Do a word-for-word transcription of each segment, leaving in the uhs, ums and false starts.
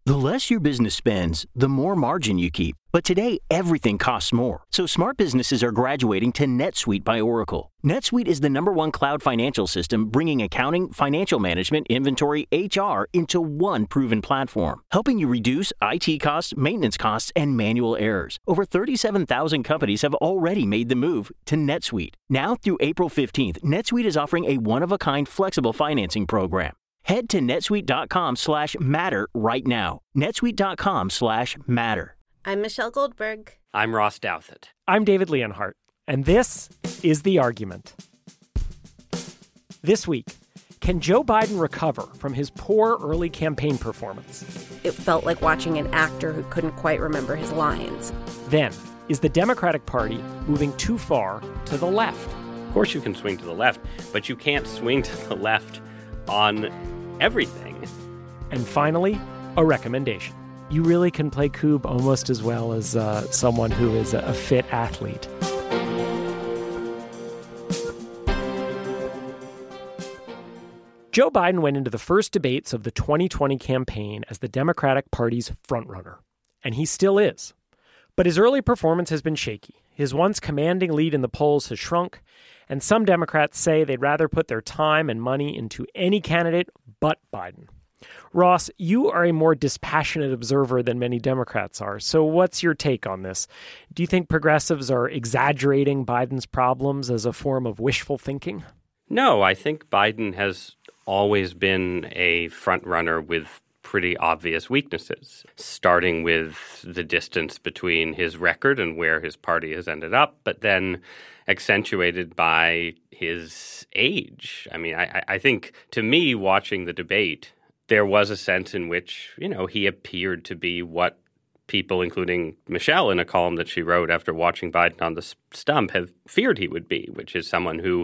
The less your business spends, the more margin you keep. But today, everything costs more. So smart businesses are graduating to NetSuite by Oracle. NetSuite is the number one cloud financial system, bringing accounting, financial management, inventory, H R into one proven platform, helping you reduce I T costs, maintenance costs, and manual errors. Over thirty-seven thousand companies have already made the move to NetSuite. Now through April fifteenth, NetSuite is offering a one-of-a-kind flexible financing program. Head to netsuite.com slash matter right now. netsuite.com slash matter. I'm Michelle Goldberg. I'm Ross Douthat. I'm David Leonhardt, and this is The Argument. This week, can Joe Biden recover from his poor early campaign performance? It felt like watching an actor who couldn't quite remember his lines. Then, is the Democratic Party moving too far to the left? Of course you can swing to the left, but you can't swing to the left on everything. And finally, a recommendation. You really can play Coob almost as well as uh, someone who is a, a fit athlete. Joe Biden went into the first debates of the twenty twenty campaign as the Democratic Party's frontrunner, and he still is. But his early performance has been shaky. His once commanding lead in the polls has shrunk, and some Democrats say they'd rather put their time and money into any candidate but Biden. Ross, you are a more dispassionate observer than many Democrats are. So what's your take on this? Do you think progressives are exaggerating Biden's problems as a form of wishful thinking? No, I think Biden has always been a front runner with pretty obvious weaknesses, starting with the distance between his record and where his party has ended up, but then accentuated by his age. I mean, I, I think, to me, watching the debate, there was a sense in which, you know, he appeared to be what people, including Michelle in a column that she wrote after watching Biden on the stump, have feared he would be, which is someone who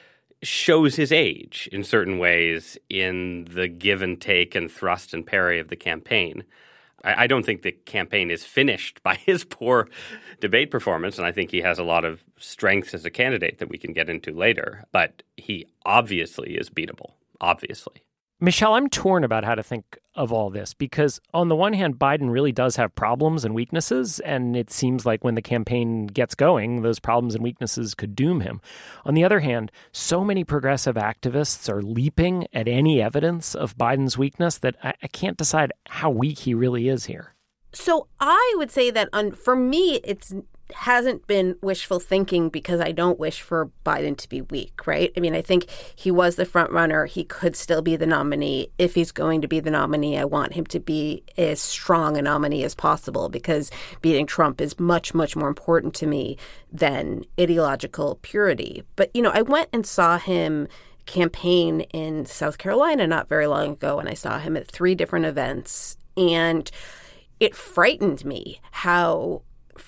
shows his age in certain ways in the give and take and thrust and parry of the campaign. I, I don't think the campaign is finished by his poor debate performance, and I think he has a lot of strengths as a candidate that we can get into later. But he obviously is beatable, obviously. Michelle, I'm torn about how to think of all this because on the one hand, Biden really does have problems and weaknesses, and it seems like when the campaign gets going, those problems and weaknesses could doom him. On the other hand, so many progressive activists are leaping at any evidence of Biden's weakness that I, I can't decide how weak he really is here. So I would say that on, for me, it's hasn't been wishful thinking because I don't wish for Biden to be weak, right? I mean, I think he was the front runner. He could still be the nominee. If he's going to be the nominee, I want him to be as strong a nominee as possible because beating Trump is much, much more important to me than ideological purity. But, you know, I went and saw him campaign in South Carolina not very long ago, and I saw him at three different events. And it frightened me how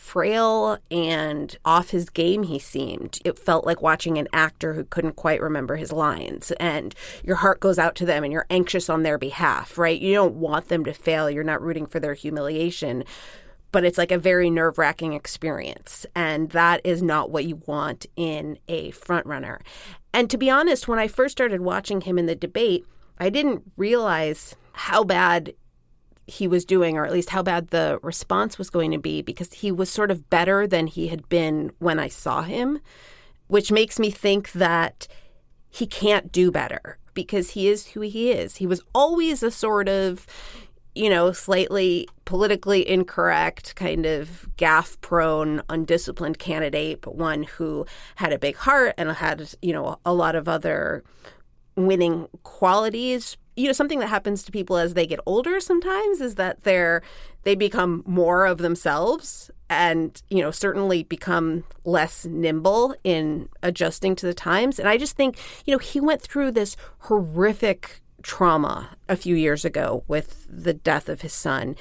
frail and off his game he seemed. It felt like watching an actor who couldn't quite remember his lines, and your heart goes out to them and you're anxious on their behalf, right? You don't want them to fail. You're not rooting for their humiliation, but it's like a very nerve-wracking experience, and that is not what you want in a frontrunner. And to be honest, when I first started watching him in the debate, I didn't realize how bad he was doing, or at least how bad the response was going to be, because he was sort of better than he had been when I saw him, which makes me think that he can't do better because he is who he is. He was always a sort of, you know, slightly politically incorrect, kind of gaffe-prone, undisciplined candidate, but one who had a big heart and had, you know, a lot of other winning qualities. You know, something that happens to people as they get older sometimes is that they're they become more of themselves and, you know, certainly become less nimble in adjusting to the times. And I just think, you know, he went through this horrific trauma a few years ago with the death of his son.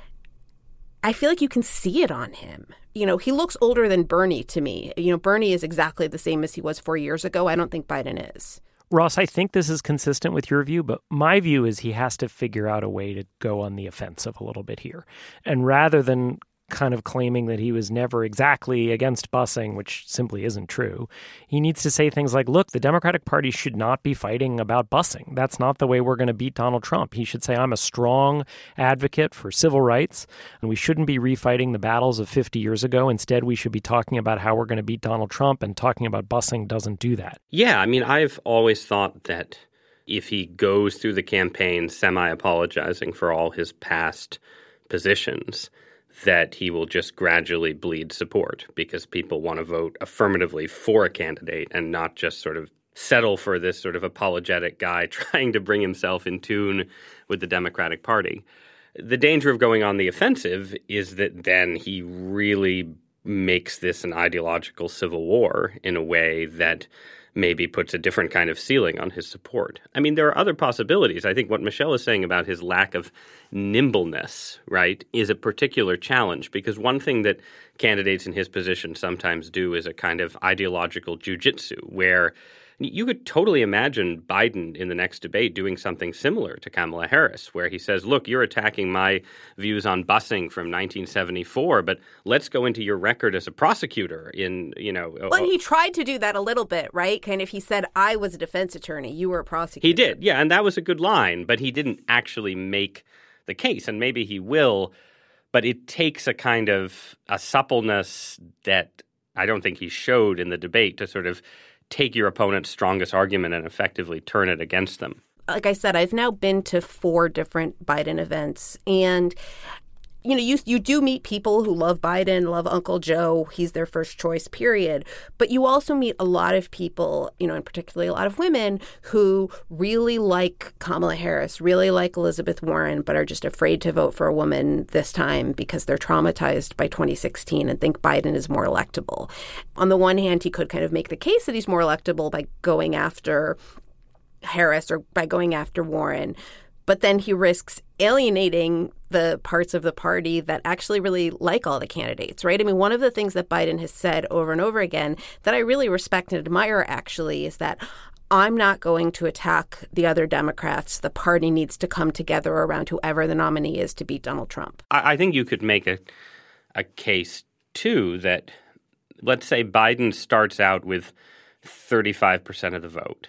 I feel like you can see it on him. You know, he looks older than Bernie to me. You know, Bernie is exactly the same as he was four years ago. I don't think Biden is. Ross, I think this is consistent with your view, but my view is he has to figure out a way to go on the offensive a little bit here. And rather than kind of claiming that he was never exactly against busing, which simply isn't true. He needs to say things like, look, the Democratic Party should not be fighting about busing. That's not the way we're going to beat Donald Trump. He should say, I'm a strong advocate for civil rights, and we shouldn't be refighting the battles of fifty years ago. Instead, we should be talking about how we're going to beat Donald Trump, and talking about busing doesn't do that. Yeah, I mean, I've always thought that if he goes through the campaign semi-apologizing for all his past positions, that he will just gradually bleed support because people want to vote affirmatively for a candidate and not just sort of settle for this sort of apologetic guy trying to bring himself in tune with the Democratic Party. The danger of going on the offensive is that then he really makes this an ideological civil war in a way that maybe puts a different kind of ceiling on his support. I mean, there are other possibilities. I think what Michelle is saying about his lack of nimbleness, right, is a particular challenge because one thing that candidates in his position sometimes do is a kind of ideological jujitsu where you could totally imagine Biden in the next debate doing something similar to Kamala Harris, where he says, look, you're attacking my views on busing from nineteen seventy-four, but let's go into your record as a prosecutor in, you know. Well, and he tried to do that a little bit, right? Kind of he said, I was a defense attorney. You were a prosecutor. He did. Yeah. And that was a good line, but he didn't actually make the case. And maybe he will, but it takes a kind of a suppleness that I don't think he showed in the debate to sort of take your opponent's strongest argument and effectively turn it against them. Like I said, I've now been to four different Biden events, and you know, you you do meet people who love Biden, love Uncle Joe. He's their first choice, period. But you also meet a lot of people, you know, and particularly a lot of women who really like Kamala Harris, really like Elizabeth Warren, but are just afraid to vote for a woman this time because they're traumatized by twenty sixteen and think Biden is more electable. On the one hand, he could kind of make the case that he's more electable by going after Harris or by going after Warren. But then he risks alienating the parts of the party that actually really like all the candidates, right? I mean, one of the things that Biden has said over and over again that I really respect and admire, actually, is that I'm not going to attack the other Democrats. The party needs to come together around whoever the nominee is to beat Donald Trump. I, I think you could make a, a case, too, that let's say Biden starts out with thirty-five percent of the vote,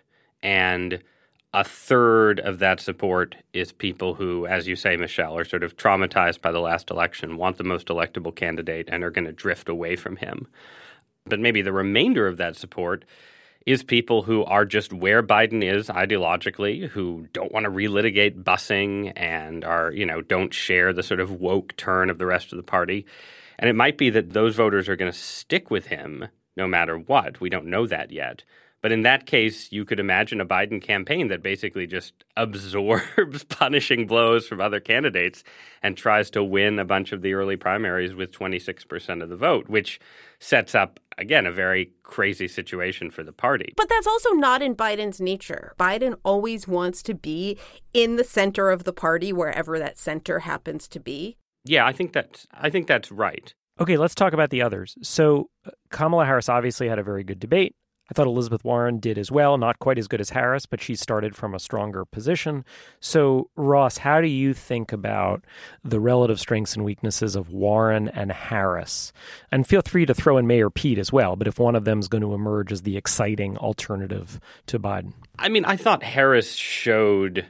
and a third of that support is people who, as you say, Michelle, are sort of traumatized by the last election, want the most electable candidate, and are going to drift away from him. But maybe the remainder of that support is people who are just where Biden is ideologically, who don't want to relitigate busing and are, you know, don't share the sort of woke turn of the rest of the party. And it might be that those voters are going to stick with him no matter what. We don't know that yet. But in that case, you could imagine a Biden campaign that basically just absorbs punishing blows from other candidates and tries to win a bunch of the early primaries with twenty-six percent of the vote, which sets up, again, a very crazy situation for the party. But that's also not in Biden's nature. Biden always wants to be in the center of the party, wherever that center happens to be. Yeah, I think that's, I think that's right. Okay, let's talk about the others. So Kamala Harris obviously had a very good debate. I thought Elizabeth Warren did as well, not quite as good as Harris, but she started from a stronger position. So, Ross, how do you think about the relative strengths and weaknesses of Warren and Harris? And feel free to throw in Mayor Pete as well, but if one of them is going to emerge as the exciting alternative to Biden. I mean, I thought Harris showed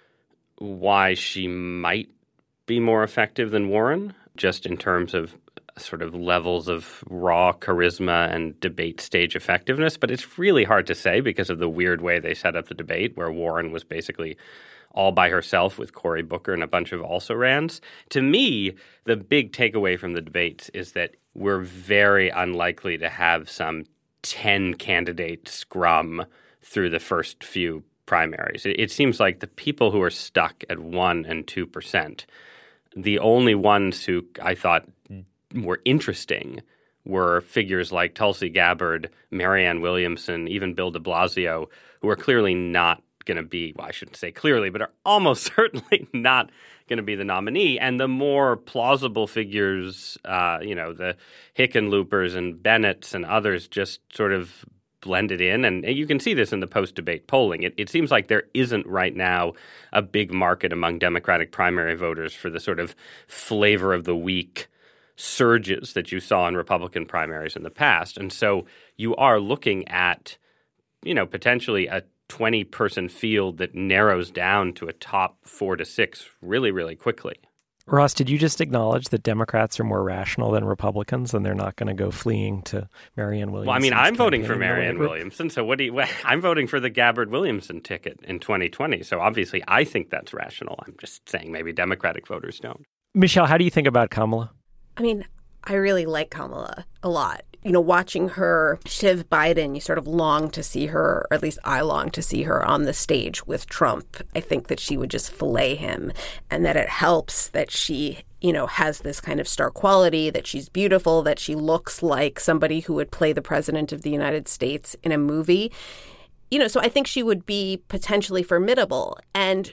why she might be more effective than Warren, just in terms of sort of levels of raw charisma and debate stage effectiveness. But it's really hard to say because of the weird way they set up the debate, where Warren was basically all by herself with Cory Booker and a bunch of also-rans. To me, the big takeaway from the debates is that we're very unlikely to have some ten-candidate scrum through the first few primaries. It, it seems like the people who are stuck at one and two percent, the only ones who I thought were interesting were figures like Tulsi Gabbard, Marianne Williamson, even Bill de Blasio, who are clearly not going to be, well, I shouldn't say clearly, but are almost certainly not going to be the nominee. And the more plausible figures, uh, you know, the Hickenloopers and Bennetts and others just sort of blended in. And you can see this in the post-debate polling. It, it seems like there isn't right now a big market among Democratic primary voters for the sort of flavor of the week surges that you saw in Republican primaries in the past. And so you are looking at, you know, potentially a twenty-person field that narrows down to a top four to six really, really quickly. Ross, did you just acknowledge that Democrats are more rational than Republicans and they're not going to go fleeing to Marianne Williamson? Well, I mean, I'm voting for Marianne Williamson, so what do you, well, I'm voting for the Gabbard Williamson ticket in twenty twenty. So obviously I think that's rational. I'm just saying maybe Democratic voters don't. Michelle, how do you think about Kamala? I mean, I really like Kamala a lot. You know, watching her shiv Biden, you sort of long to see her, or at least I long to see her on the stage with Trump. I think that she would just fillet him, and that it helps that she, you know, has this kind of star quality, that she's beautiful, that she looks like somebody who would play the president of the United States in a movie. You know, so I think she would be potentially formidable. And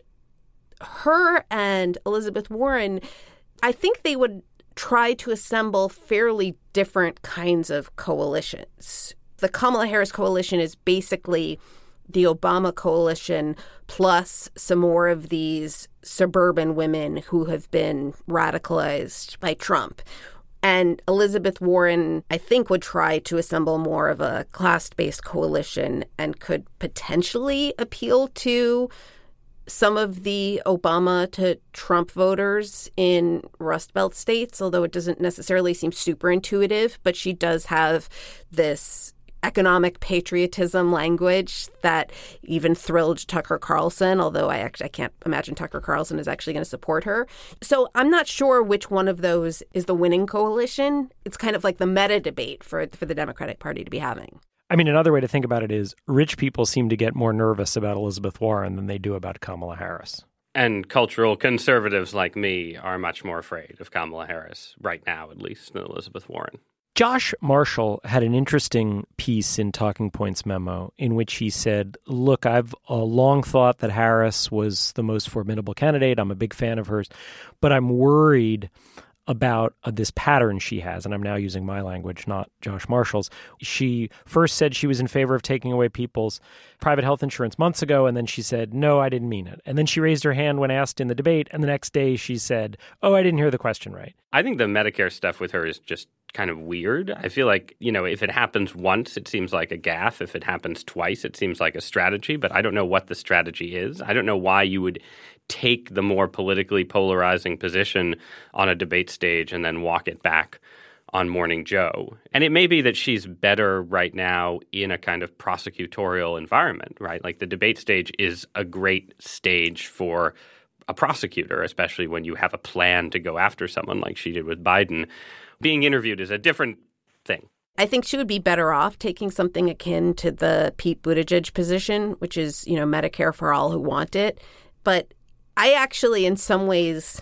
her and Elizabeth Warren, I think they would try to assemble fairly different kinds of coalitions. The Kamala Harris coalition is basically the Obama coalition plus some more of these suburban women who have been radicalized by Trump. And Elizabeth Warren, I think, would try to assemble more of a class-based coalition and could potentially appeal to some of the Obama to Trump voters in Rust Belt states, although it doesn't necessarily seem super intuitive. But she does have this economic patriotism language that even thrilled Tucker Carlson, although I actually I can't imagine Tucker Carlson is actually going to support her. So I'm not sure which one of those is the winning coalition. It's kind of like the meta debate for, for the Democratic Party to be having. I mean, another way to think about it is rich people seem to get more nervous about Elizabeth Warren than they do about Kamala Harris. And cultural conservatives like me are much more afraid of Kamala Harris, right now at least, than Elizabeth Warren. Josh Marshall had an interesting piece in Talking Points memo in which he said, look, I've uh, long thought that Harris was the most formidable candidate. I'm a big fan of hers, but I'm worried about uh, this pattern she has, and I'm now using my language, not Josh Marshall's. She first said she was in favor of taking away people's private health insurance months ago, and then she said, no, I didn't mean it. And then she raised her hand when asked in the debate, and the next day she said, oh, I didn't hear the question right. I think the Medicare stuff with her is just kind of weird. I feel like, you know, if it happens once, it seems like a gaffe. If it happens twice, it seems like a strategy, but I don't know what the strategy is. I don't know why you would take the more politically polarizing position on a debate stage and then walk it back on Morning Joe. And it may be that she's better right now in a kind of prosecutorial environment, right? Like the debate stage is a great stage for a prosecutor, especially when you have a plan to go after someone like she did with Biden. Being interviewed is a different thing. I think she would be better off taking something akin to the Pete Buttigieg position, which is, you know, Medicare for all who want it. But I actually, in some ways,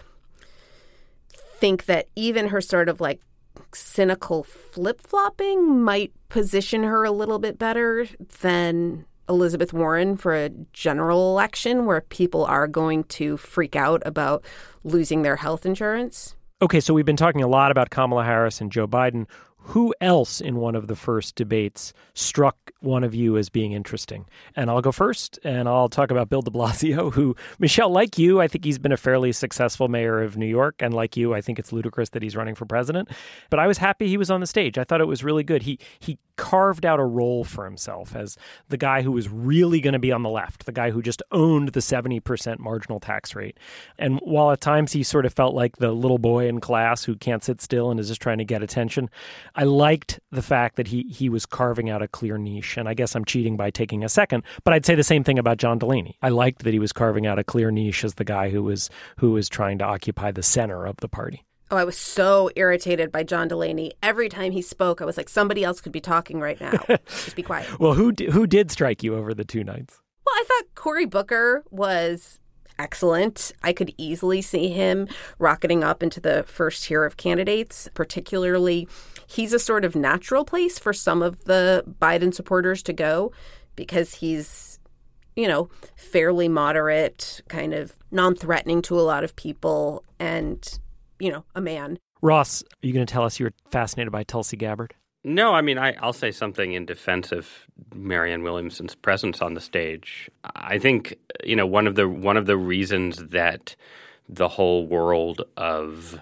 think that even her sort of like cynical flip-flopping might position her a little bit better than Elizabeth Warren for a general election where people are going to freak out about losing their health insurance. Okay, so we've been talking a lot about Kamala Harris and Joe Biden. Who else in one of the first debates struck one of you as being interesting? And I'll go first, and I'll talk about Bill de Blasio, who, Michelle, like you, I think he's been a fairly successful mayor of New York. And like you, I think it's ludicrous that he's running for president. But I was happy he was on the stage. I thought it was really good. He he carved out a role for himself as the guy who was really going to be on the left, the guy who just owned the seventy percent marginal tax rate. And while at times he sort of felt like the little boy in class who can't sit still and is just trying to get attention, I liked the fact that he he was carving out a clear niche. And I guess I'm cheating by taking a second, but I'd say the same thing about John Delaney. I liked that he was carving out a clear niche as the guy who was who was trying to occupy the center of the party. Oh, I was so irritated by John Delaney. Every time he spoke, I was like, somebody else could be talking right now. Just be quiet. Well, who d- who did strike you over the two nights? Well, I thought Cory Booker was excellent. I could easily see him rocketing up into the first tier of candidates. Particularly, he's a sort of natural place for some of the Biden supporters to go because he's, you know, fairly moderate, kind of non-threatening to a lot of people, and, you know, a man. Ross, are you going to tell us you were fascinated by Tulsi Gabbard? No, I mean, I, I'll say something in defense of Marianne Williamson's presence on the stage. I think, you know, one of the one of the reasons that the whole world of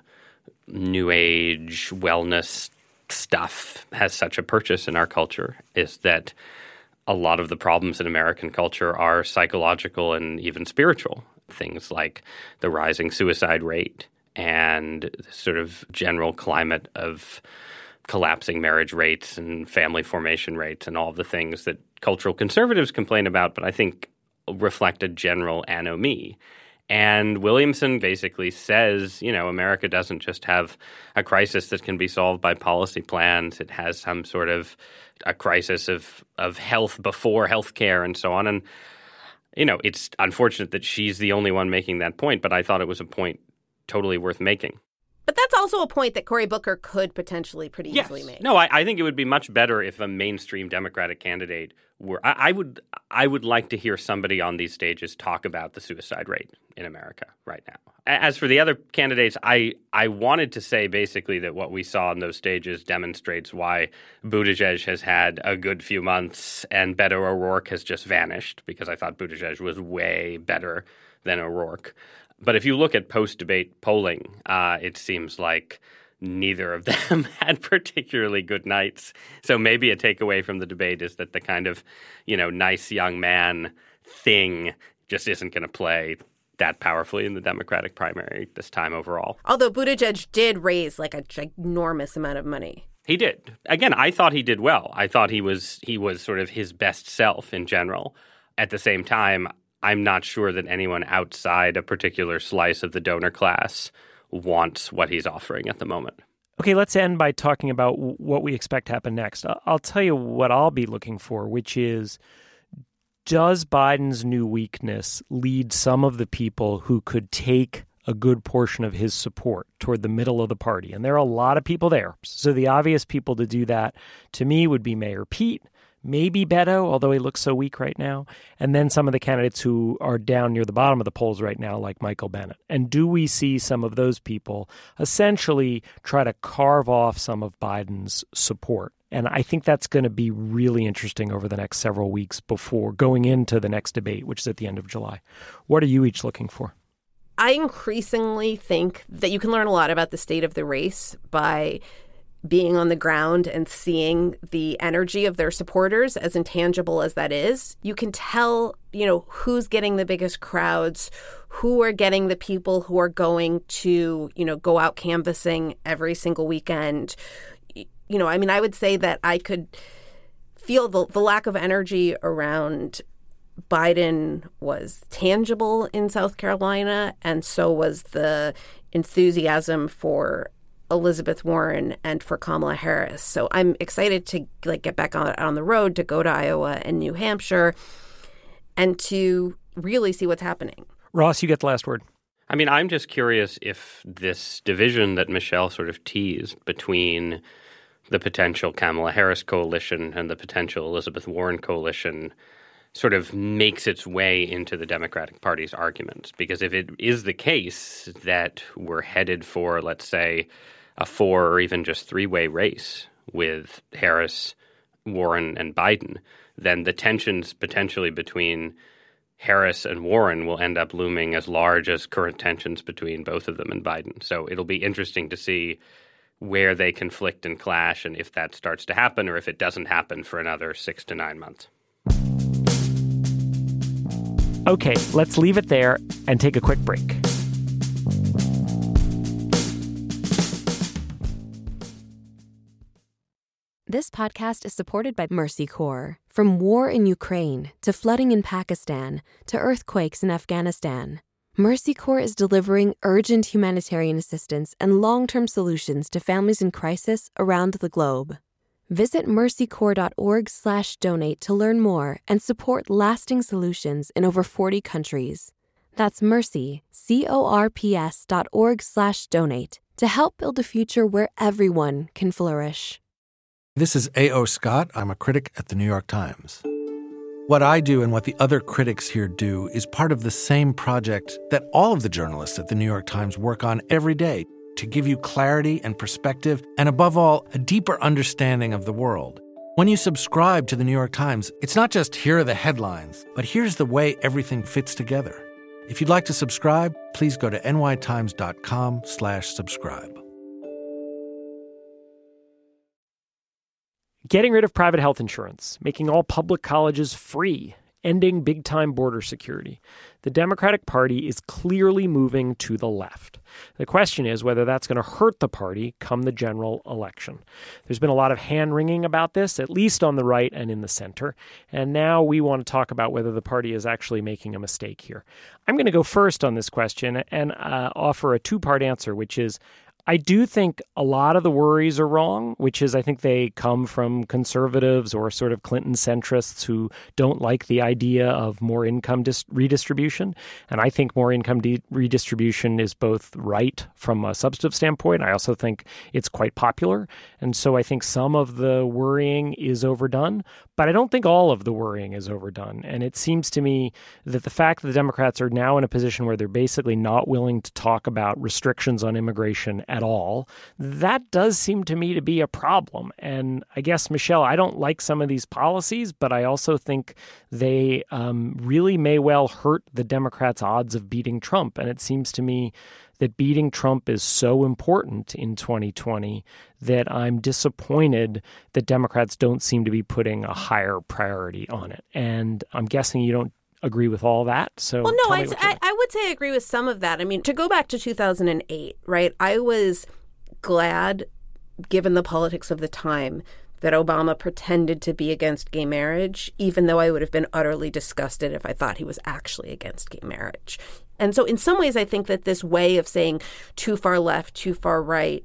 New Age wellness stuff has such a purchase in our culture is that a lot of the problems in American culture are psychological and even spiritual. Things like the rising suicide rate and the sort of general climate of collapsing marriage rates and family formation rates and all of the things that cultural conservatives complain about, but I think reflect a general anomie. And Williamson basically says, you know, America doesn't just have a crisis that can be solved by policy plans. It has some sort of a crisis of, of health before healthcare and so on. And, you know, it's unfortunate that she's the only one making that point, but I thought it was a point totally worth making. But that's also a point that Cory Booker could potentially pretty yes. easily make. No, I, I think it would be much better if a mainstream Democratic candidate were. I, I would. I would like to hear somebody on these stages talk about the suicide rate in America right now. As for the other candidates, I I wanted to say basically that what we saw on those stages demonstrates why Buttigieg has had a good few months and Beto O'Rourke has just vanished, because I thought Buttigieg was way better than O'Rourke. But if you look at post-debate polling, uh, it seems like neither of them had particularly good nights. So maybe a takeaway from the debate is that the kind of, you know, nice young man thing just isn't going to play that powerfully in the Democratic primary this time overall. Although Buttigieg did raise like a ginormous amount of money. He did. Again, I thought he did well. I thought he was he was sort of his best self in general. At the same time, I'm not sure that anyone outside a particular slice of the donor class wants what he's offering at the moment. Okay, let's end by talking about what we expect to happen next. I'll tell you what I'll be looking for, which is, does Biden's new weakness lead some of the people who could take a good portion of his support toward the middle of the party? And there are a lot of people there. So the obvious people to do that, to me, would be Mayor Pete, maybe Beto, although he looks so weak right now, and then some of the candidates who are down near the bottom of the polls right now, like Michael Bennet. And do we see some of those people essentially try to carve off some of Biden's support? And I think that's going to be really interesting over the next several weeks before going into the next debate, which is at the end of July. What are you each looking for? I increasingly think that you can learn a lot about the state of the race by being on the ground and seeing the energy of their supporters, as intangible as that is. You can tell, you know, who's getting the biggest crowds, who are getting the people who are going to, you know, go out canvassing every single weekend. You know, I mean, I would say that I could feel the, the lack of energy around Biden was tangible in South Carolina, and so was the enthusiasm for Elizabeth Warren and for Kamala Harris. So I'm excited to like get back on, on the road, to go to Iowa and New Hampshire and to really see what's happening. Ross, you get the last word. I mean, I'm just curious if this division that Michelle sort of teased between the potential Kamala Harris coalition and the potential Elizabeth Warren coalition sort of makes its way into the Democratic Party's arguments. Because if it is the case that we're headed for, let's say, a four or even just three-way race with Harris, Warren, and Biden, then the tensions potentially between Harris and Warren will end up looming as large as current tensions between both of them and Biden. So it'll be interesting to see where they conflict and clash, and if that starts to happen or if it doesn't happen for another six to nine months. Okay, let's leave it there and take a quick break. This podcast is supported by Mercy Corps. From war in Ukraine to flooding in Pakistan to earthquakes in Afghanistan, Mercy Corps is delivering urgent humanitarian assistance and long-term solutions to families in crisis around the globe. Visit mercycorps.org slash donate to learn more and support lasting solutions in over forty countries. That's mercy, C-O-R-P-S dot org slash donate to help build a future where everyone can flourish. This is A O. Scott. I'm a critic at the New York Times. What I do and what the other critics here do is part of the same project that all of the journalists at the New York Times work on every day, to give you clarity and perspective, and above all, a deeper understanding of the world. When you subscribe to the New York Times, it's not just here are the headlines, but here's the way everything fits together. If you'd like to subscribe, please go to nytimes.com slash subscribe. Getting rid of private health insurance, making all public colleges free, ending big-time border security. The Democratic Party is clearly moving to the left. The question is whether that's going to hurt the party come the general election. There's been a lot of hand-wringing about this, at least on the right and in the center. And now we want to talk about whether the party is actually making a mistake here. I'm going to go first on this question and uh, offer a two-part answer, which is I do think a lot of the worries are wrong, which is I think they come from conservatives or sort of Clinton centrists who don't like the idea of more income dis- redistribution. And I think more income de- redistribution is both right from a substantive standpoint. I also think it's quite popular. And so I think some of the worrying is overdone, but I don't think all of the worrying is overdone. And it seems to me that the fact that the Democrats are now in a position where they're basically not willing to talk about restrictions on immigration at all, that does seem to me to be a problem. And I guess, Michelle, I don't like some of these policies, but I also think they um, really may well hurt the Democrats' odds of beating Trump. And it seems to me that beating Trump is so important in twenty twenty that I'm disappointed that Democrats don't seem to be putting a higher priority on it. And I'm guessing you don't agree with all that. So well, no, I, I, I would say I agree with some of that. I mean, to go back to two thousand eight, right, I was glad, given the politics of the time, that Obama pretended to be against gay marriage, even though I would have been utterly disgusted if I thought he was actually against gay marriage. And so in some ways, I think that this way of saying too far left, too far right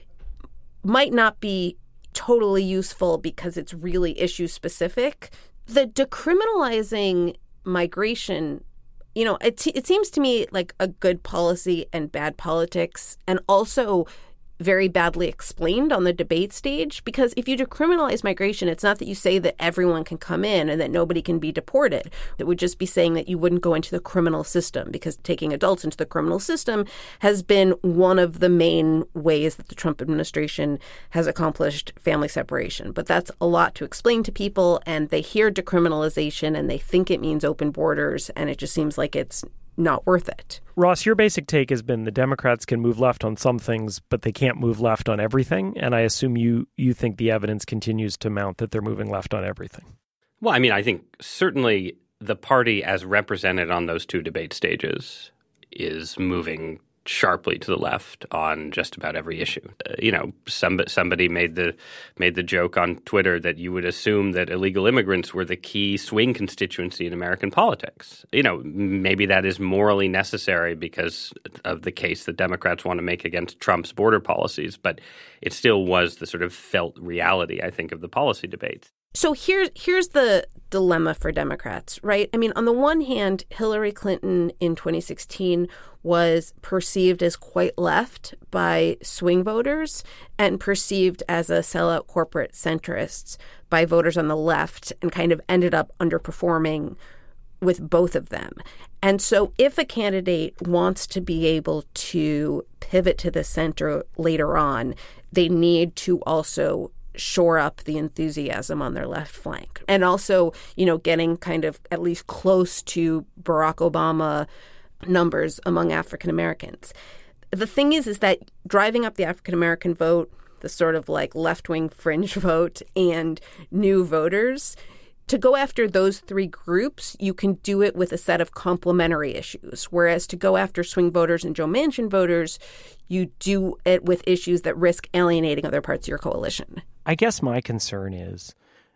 might not be totally useful because it's really issue specific. The decriminalizing migration, you know, it, it seems to me like a good policy and bad politics, and also very badly explained on the debate stage. Because if you decriminalize migration, it's not that you say that everyone can come in and that nobody can be deported. It would just be saying that you wouldn't go into the criminal system, because taking adults into the criminal system has been one of the main ways that the Trump administration has accomplished family separation. But that's a lot to explain to people, and they hear decriminalization and they think it means open borders, and it just seems like it's not worth it. Ross, your basic take has been the Democrats can move left on some things, but they can't move left on everything. And I assume you you think the evidence continues to mount that they're moving left on everything. Well, I mean, I think certainly the party as represented on those two debate stages is moving sharply to the left on just about every issue. Uh, you know, some, somebody made the made the joke on Twitter that you would assume that illegal immigrants were the key swing constituency in American politics. You know, maybe that is morally necessary because of the case that Democrats want to make against Trump's border policies, but it still was the sort of felt reality, I think, of the policy debates. So here's here's the dilemma for Democrats, right? I mean, on the one hand, Hillary Clinton in twenty sixteen was perceived as quite left by swing voters and perceived as a sellout corporate centrist by voters on the left, and kind of ended up underperforming with both of them. And so if a candidate wants to be able to pivot to the center later on, they need to also shore up the enthusiasm on their left flank. And also, you know, getting kind of at least close to Barack Obama numbers among African Americans. The thing is, is that driving up the African American vote, the sort of like left-wing fringe vote, and new voters, to go after those three groups, you can do it with a set of complementary issues. Whereas to go after swing voters and Joe Manchin voters, you do it with issues that risk alienating other parts of your coalition. I guess my concern is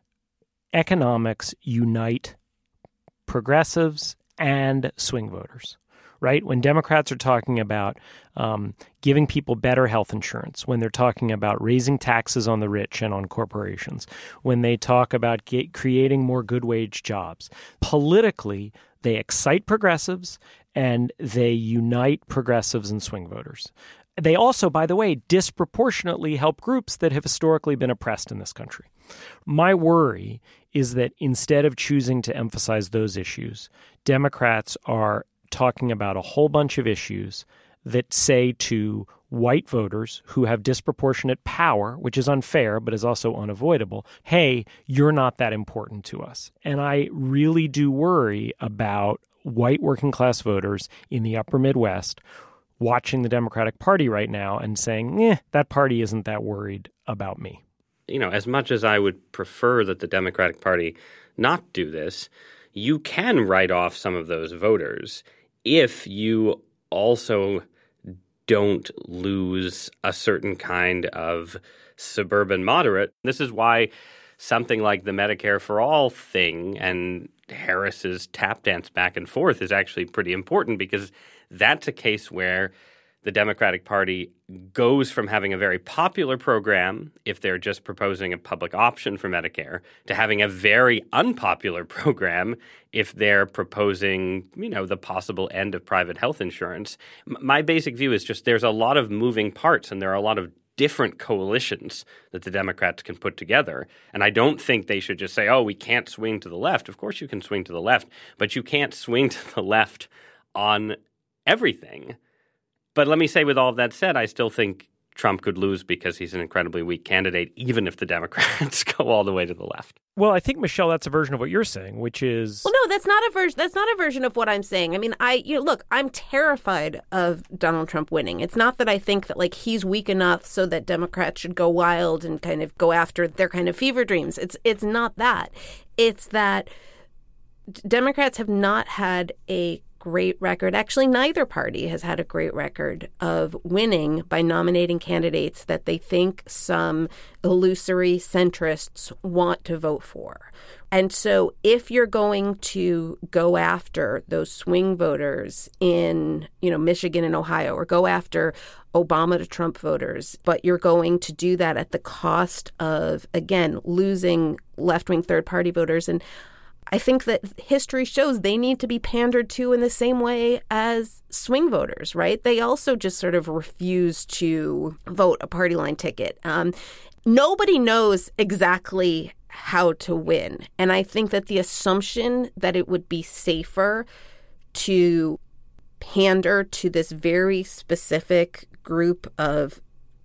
economics unite progressives and swing voters, right? When Democrats are talking about um, giving people better health insurance, when they're talking about raising taxes on the rich and on corporations, when they talk about get, creating more good wage jobs, politically, they excite progressives and they unite progressives and swing voters. They also, by the way, disproportionately help groups that have historically been oppressed in this country. My worry is that instead of choosing to emphasize those issues, Democrats are talking about a whole bunch of issues that say to white voters who have disproportionate power, which is unfair but is also unavoidable, hey, you're not that important to us. And I really do worry about white working class voters in the upper Midwest watching the Democratic Party right now and saying, eh, that party isn't that worried about me. you know, as much as I would prefer that the Democratic Party not do this, you can write off some of those voters if you also don't lose a certain kind of suburban moderate. This is why something like the Medicare for All thing and Harris's tap dance back and forth is actually pretty important, because that's a case where the Democratic Party goes from having a very popular program, if they're just proposing a public option for Medicare, to having a very unpopular program if they're proposing, you know, the possible end of private health insurance. M- my basic view is just there's a lot of moving parts, and there are a lot of different coalitions that the Democrats can put together. And I don't think they should just say, oh, we can't swing to the left. Of course you can swing to the left, but you can't swing to the left on everything. But let me say, with all of that said, I still think Trump could lose because he's an incredibly weak candidate, even if the Democrats go all the way to the left. Well, I think, Michelle, that's a version of what you're saying, which is... Well, no, that's not a version. That's not a version of what I'm saying. I mean, I, you know, look, I'm terrified of Donald Trump winning. It's not that I think that, like, he's weak enough so that Democrats should go wild and kind of go after their kind of fever dreams. It's, it's not that. It's that Democrats have not had a great record. Actually, neither party has had a great record of winning by nominating candidates that they think some illusory centrists want to vote for. And so if you're going to go after those swing voters in, you know, Michigan and Ohio, or go after Obama to Trump voters, but you're going to do that at the cost of, again, losing left-wing third-party voters, and I think that history shows they need to be pandered to in the same way as swing voters, right? They also just sort of refuse to vote a party line ticket. Um, nobody knows exactly how to win. And I think that the assumption that it would be safer to pander to this very specific group of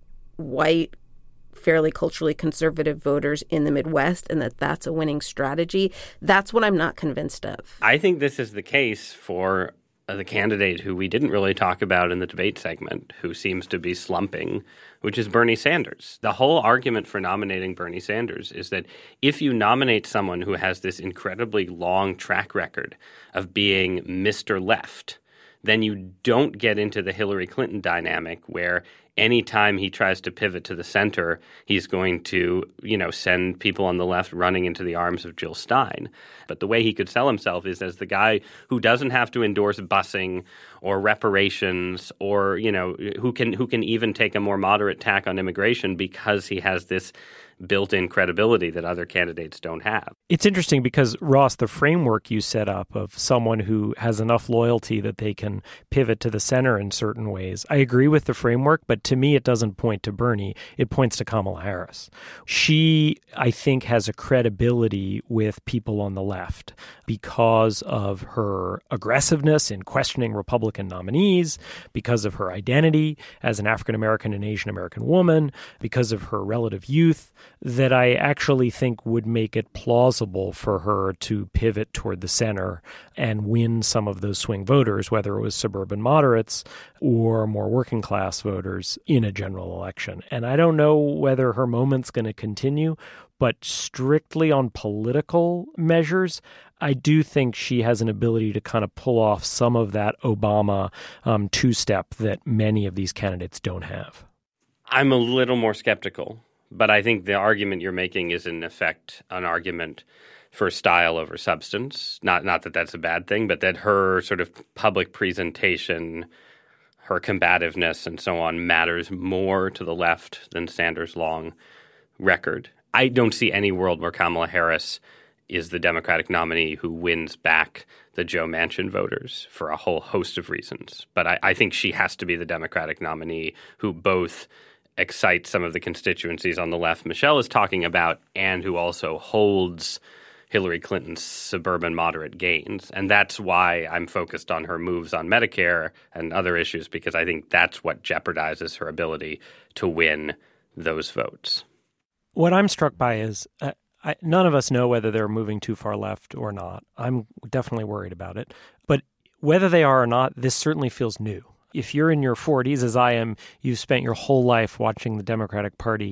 white, fairly culturally conservative voters in the Midwest, and that that's a winning strategy, that's what I'm not convinced of. I think this is the case for uh, the candidate who we didn't really talk about in the debate segment, who seems to be slumping, which is Bernie Sanders. The whole argument for nominating Bernie Sanders is that if you nominate someone who has this incredibly long track record of being Mister Left, then you don't get into the Hillary Clinton dynamic where anytime he tries to pivot to the center, he's going to, you know, send people on the left running into the arms of Jill Stein. But the way he could sell himself is as the guy who doesn't have to endorse busing or reparations, or, you know, who can who can even take a more moderate tack on immigration because he has this built-in credibility that other candidates don't have. It's interesting because, Ross, the framework you set up of someone who has enough loyalty that they can pivot to the center in certain ways, I agree with the framework, but to me it doesn't point to Bernie. It points to Kamala Harris. She, I think, has a credibility with people on the left because of her aggressiveness in questioning Republican nominees, because of her identity as an African-American and Asian-American woman, because of her relative youth, that I actually think would make it plausible for her to pivot toward the center and win some of those swing voters, whether it was suburban moderates or more working class voters in a general election. And I don't know whether her moment's going to continue, but strictly on political measures, I do think she has an ability to kind of pull off some of that Obama um, two-step that many of these candidates don't have. I'm a little more skeptical. But I think the argument you're making is, in effect, an argument for style over substance. Not not that that's a bad thing, but that her sort of public presentation, her combativeness and so on matters more to the left than Sanders' long record. I don't see any world where Kamala Harris is the Democratic nominee who wins back the Joe Manchin voters for a whole host of reasons. But I, I think she has to be the Democratic nominee who both excite some of the constituencies on the left Michelle is talking about, and who also holds Hillary Clinton's suburban moderate gains. And that's why I'm focused on her moves on Medicare and other issues, because I think that's what jeopardizes her ability to win those votes. What I'm struck by is uh, I, none of us know whether they're moving too far left or not. I'm definitely worried about it. But whether they are or not, this certainly feels new. If you're in your forties, as I am, you've spent your whole life watching the Democratic Party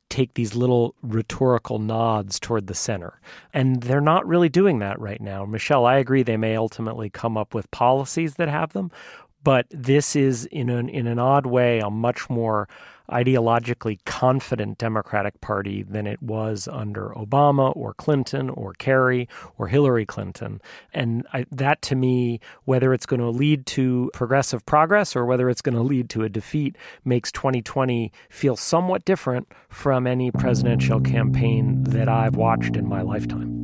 take these little rhetorical nods toward the center. And they're not really doing that right now. Michelle, I agree they may ultimately come up with policies that have them, but this is, in an, in an odd way, a much more ideologically confident Democratic Party than it was under Obama or Clinton or Kerry or Hillary Clinton. And I, that, to me, whether it's going to lead to progressive progress or whether it's going to lead to a defeat, makes twenty twenty feel somewhat different from any presidential campaign that I've watched in my lifetime.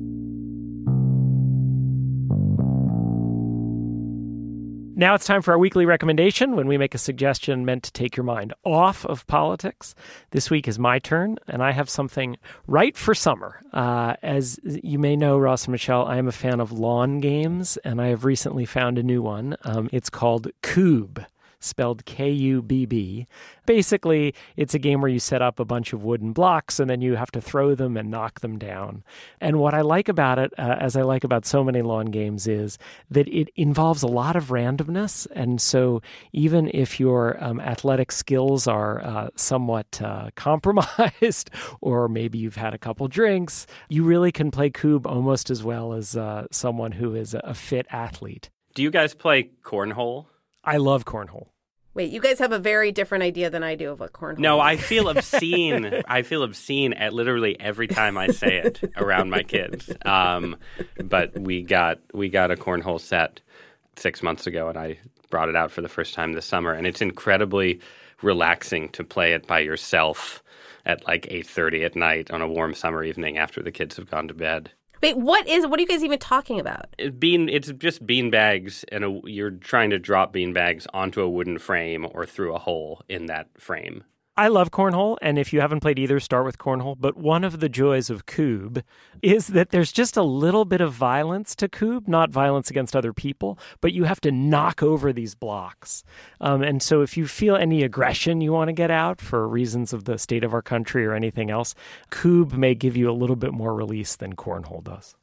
Now it's time for our weekly recommendation, when we make a suggestion meant to take your mind off of politics. This week is my turn, and I have something right for summer. Uh, as you may know, Ross and Michelle, I am a fan of lawn games, and I have recently found a new one. Um, it's called Cube, spelled K U B B. Basically, it's a game where you set up a bunch of wooden blocks and then you have to throw them and knock them down. And what I like about it, uh, as I like about so many lawn games, is that it involves a lot of randomness. And so even if your um, athletic skills are uh, somewhat uh, compromised, or maybe you've had a couple drinks, you really can play Cube almost as well as uh, someone who is a fit athlete. Do you guys play cornhole? I love cornhole. Wait, you guys have a very different idea than I do of what cornhole No, is. I feel obscene. I feel obscene at literally every time I say it around my kids. Um, but we got we got a cornhole set six months ago, and I brought it out for the first time this summer. And it's incredibly relaxing to play it by yourself at like eight thirty at night on a warm summer evening after the kids have gone to bed. Wait, what is? What are you guys even talking about? It bean, it's just bean bags, and a, you're trying to drop bean bags onto a wooden frame or through a hole in that frame. I love cornhole, and if you haven't played either, start with cornhole. But one of the joys of Cube is that there's just a little bit of violence to Cube, not violence against other people, but you have to knock over these blocks. Um, and so if you feel any aggression you want to get out for reasons of the state of our country or anything else, Cube may give you a little bit more release than cornhole does.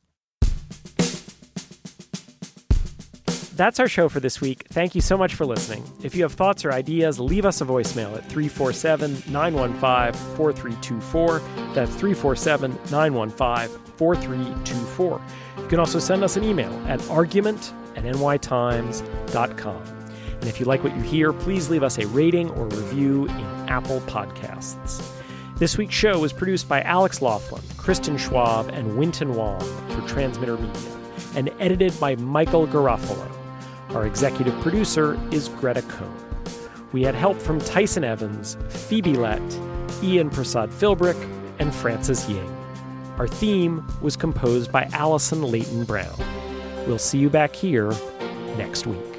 That's our show for this week. Thank you so much for listening. If you have thoughts or ideas, leave us a voicemail at three four seven, nine one five, four three two four. That's three four seven, nine one five, four three two four. You can also send us an email at argument at n y times dot com. And if you like what you hear, please leave us a rating or review in Apple Podcasts. This week's show was produced by Alex Laughlin, Kristen Schwab, and Winton Wong for Transmitter Media, and edited by Michael Garofalo. Our executive producer is Greta Cohn. We had help from Tyson Evans, Phoebe Lett, Ian Prasad Philbrick, and Francis Ying. Our theme was composed by Allison Leighton Brown. We'll see you back here next week.